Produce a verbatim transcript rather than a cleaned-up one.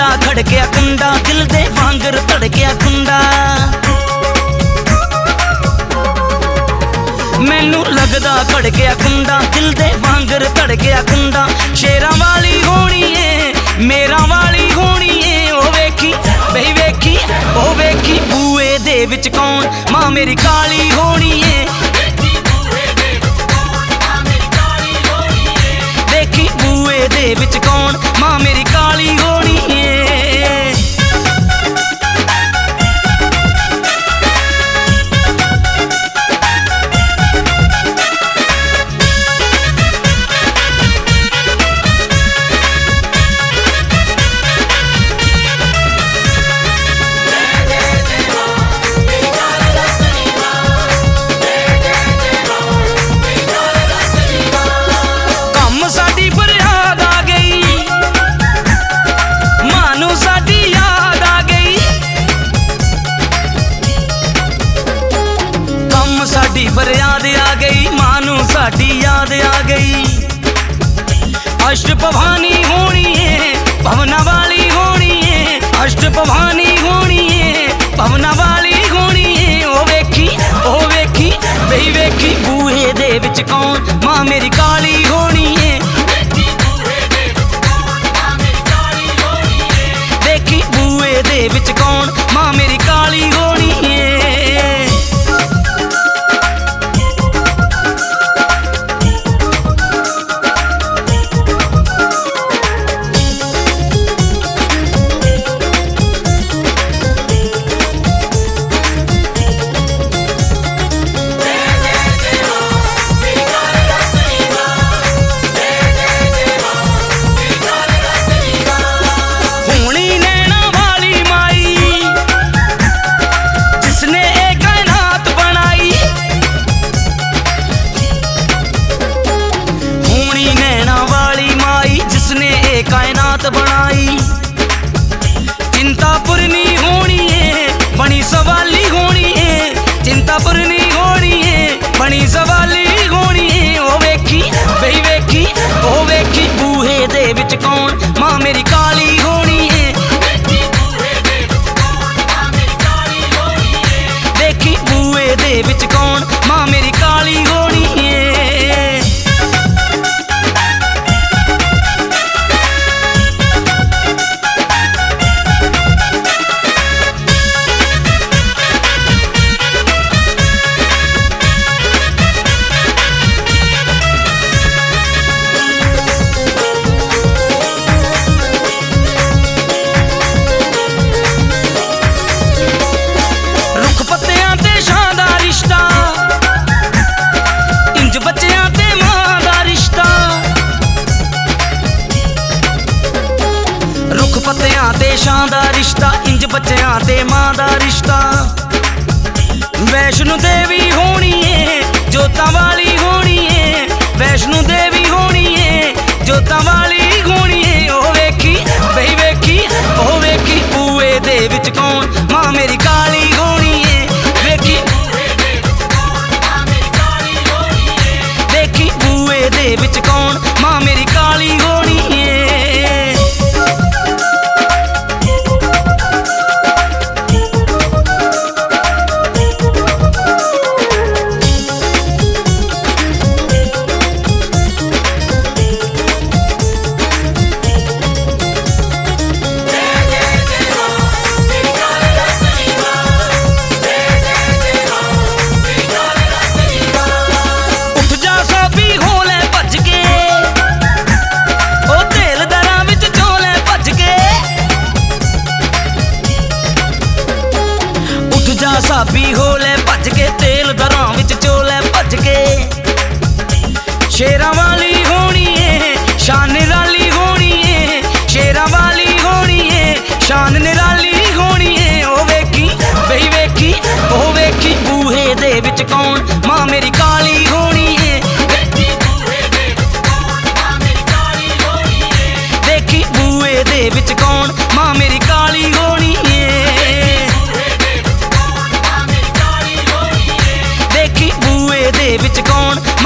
लगदा खड़किया कुंडा, दिल दे वांगर धड़किया कुंडा। मैनू लगदा खड़किया कुंडा, दिल दे वांगर धड़किया कुंडा। शेरां वाली होनी है मेरा वाली होनी है, ओ वेखी बई वेखी ओ वेखी बूए दे विच कौन मां मेरी काली होनी है। देखी बूए दे विच कौन मां मेरी काली होनी है। फरियाद आ गई मानू साडी याद आ गई। अष्ट भवानी होनी है भवना वाली होनी है, अष्ट भवानी होनी है भवना वाली होनी है। ओ वेखी ओ वेखी बई वेखी बूहे दे विच कौन मां मेरी काली होनी है। देखी बूहे दे विच कौन मां मेरी काली होनी है। कायनात बनाई चिंतापुरनी होनी है बनी सवाली होनी है, चिंतापुरनी होनी है बनी सवाली होनी है। ओ वेखी बई वेखी ओ वेखी बूहे दे विच कौन मां मेरी काली होनी है। देखी बूहे दे विच कौन मां मेरी काली होनी है। पत्तियां ते शां दा रिश्ता इंज बच्चियां ते मां दा रिश्ता। वैष्णो देवी होनी है जोतां वाली होनी है, वैष्णो देवी होनी है जोतां वाली होनी है। ओ वेखी बई वेखी ओ वेखी बूए दे विच कौन मां मेरी काली होनी है। वेखी देखी बूए दे विच कौन मां मेरी काली होनी है। साबी होले भज के तेल दरां विच चोले भज के। शेरां वाली होनी है शान निराली होनी है, शेरां वाली होनी है शान निराली होनी है। ओ वेखी बई वेखी ओ वेखी बूहे दे विच कौन मां मेरी काली होनी है। देखी बूहे दे विच कौन मां मेरी काली होनी है। बूए दे विच कौन